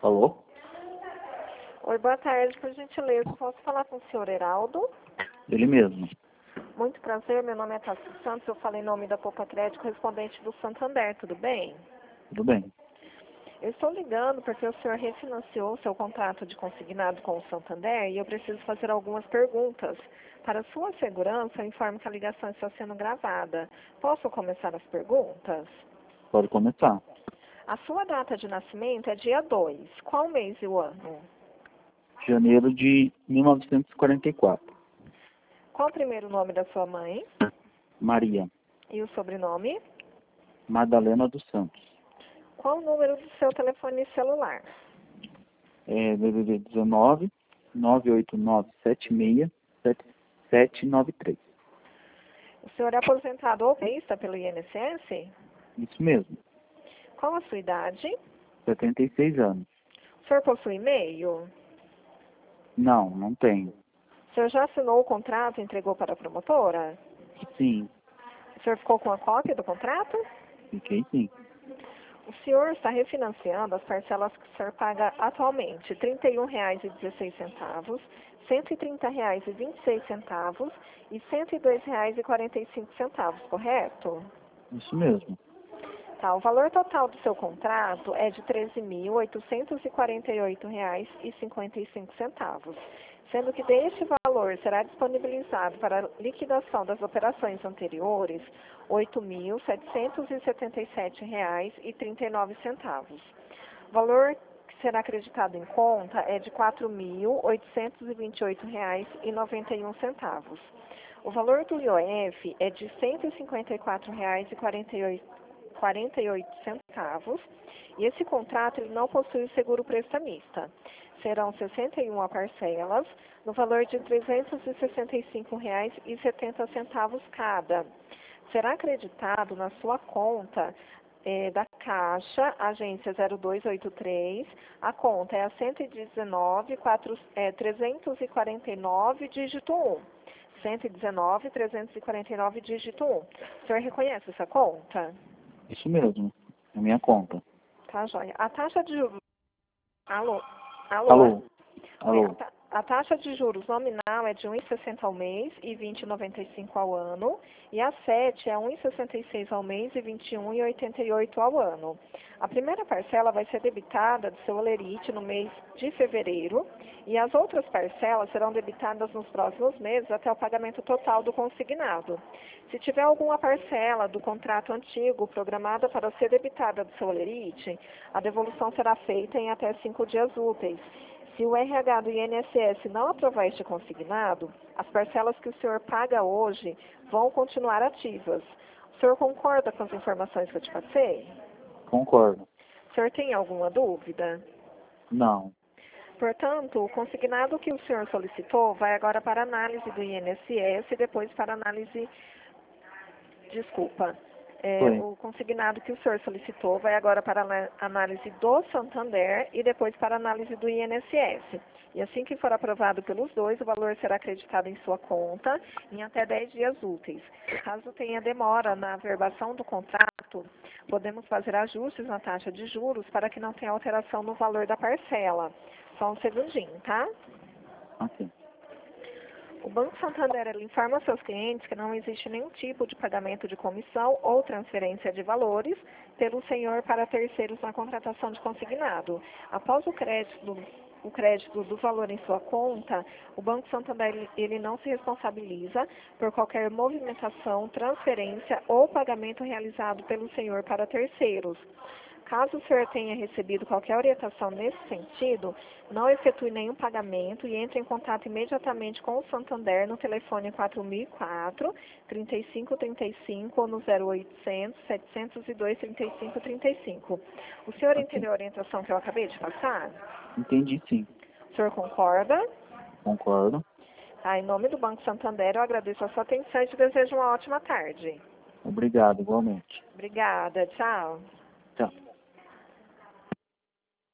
Alô? Oi, boa tarde, por gentileza. Posso falar com o senhor Heraldo? Ele mesmo. Muito prazer, meu nome é Tassi Santos, eu falo em nome da Poupa Crédito, correspondente do Santander, tudo bem? Tudo bem. Eu estou ligando porque o senhor refinanciou seu contrato de consignado com o Santander e eu preciso fazer algumas perguntas. Para sua segurança, eu informo que a ligação está sendo gravada. Posso começar as perguntas? Pode começar. A sua data de nascimento é dia 2. Qual mês e o ano? Janeiro de 1944. Qual o primeiro nome da sua mãe? Maria. E o sobrenome? Madalena dos Santos. Qual o número do seu telefone celular? DDD 19 98976 7793. O senhor é aposentado ou pensionista pelo INSS? Isso mesmo. Qual a sua idade? 76 anos. O senhor possui e-mail? Não, não tenho. O senhor já assinou o contrato e entregou para a promotora? Sim, O senhor ficou com a cópia do contrato? fiquei sim. O senhor está refinanciando as parcelas que o senhor paga atualmente, R$ 31,16, R$ 130,26 e R$ 102,45, correto? Isso mesmo. Tá, o valor total do seu contrato é de R$ 13.848,55, sendo que deste valor será disponibilizado para a liquidação das operações anteriores R$ 8.777,39. O valor que será acreditado em conta é de R$ 4.828,91. O valor do IOF é de R$ 154,48 e esse contrato ele não possui o seguro prestamista. Serão 61 parcelas, no valor de R$ 365,70 cada. Será acreditado na sua conta da Caixa, agência 0283, a conta é a 349, dígito 1. 349, dígito 1. O senhor reconhece essa conta? Isso mesmo. É minha conta. Tá, joia. A taxa de juros... Alô? Alô? Oi, Alô? a taxa de juros nominal é de 1,60 ao mês e 20,95 ao ano, e a 7 é 1,66 ao mês e 21,88 ao ano. A primeira parcela vai ser debitada do seu Olerite no mês de fevereiro, e as outras parcelas serão debitadas nos próximos meses até o pagamento total do consignado. Se tiver alguma parcela do contrato antigo programada para ser debitada do seu Olerite, a devolução será feita em até 5 dias úteis. Se o RH do INSS não aprovar este consignado, as parcelas que o senhor paga hoje vão continuar ativas. O senhor concorda com as informações que eu te passei? Concordo. O senhor tem alguma dúvida? Não. Portanto, o consignado que o senhor solicitou vai agora para análise do INSS e depois para análise... Desculpa. Foi. O consignado que o senhor solicitou vai agora para a análise do Santander e depois para a análise do INSS. E assim que for aprovado pelos dois, o valor será acreditado em sua conta em até 10 dias úteis. Caso tenha demora na averbação do contrato, podemos fazer ajustes na taxa de juros para que não tenha alteração no valor da parcela. Só um segundinho, tá? Ok. O Banco Santander ele informa seus clientes que não existe nenhum tipo de pagamento de comissão ou transferência de valores pelo senhor para terceiros na contratação de consignado. Após o crédito do valor em sua conta, o Banco Santander ele não se responsabiliza por qualquer movimentação, transferência ou pagamento realizado pelo senhor para terceiros. Caso o senhor tenha recebido qualquer orientação nesse sentido, não efetue nenhum pagamento e entre em contato imediatamente com o Santander no telefone 4004-3535 ou no 0800-702-3535. O senhor Ok. entendeu a orientação que eu acabei de passar? Entendi sim. O senhor concorda? Concordo. Em nome do Banco Santander, eu agradeço a sua atenção e te desejo uma ótima tarde. Obrigado, igualmente. Obrigada, tchau. Tchau.